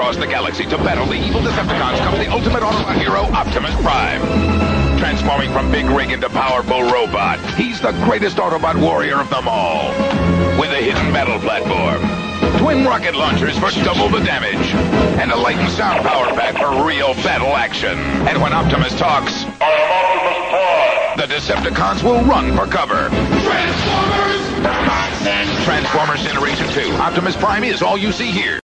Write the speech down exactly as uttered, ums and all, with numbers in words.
across the galaxy to battle the evil Decepticons comes the ultimate Autobot hero, Optimus Prime. Transforming from Big Rig into powerful robot, he's the greatest Autobot warrior of them all. With a hidden battle platform, twin rocket launchers for double the damage, and a light and sound power pack for real battle action. And when Optimus talks, I am Optimus Prime, the Decepticons will run for cover. Transformers! Transformers Generation two. Optimus Prime is all you see here.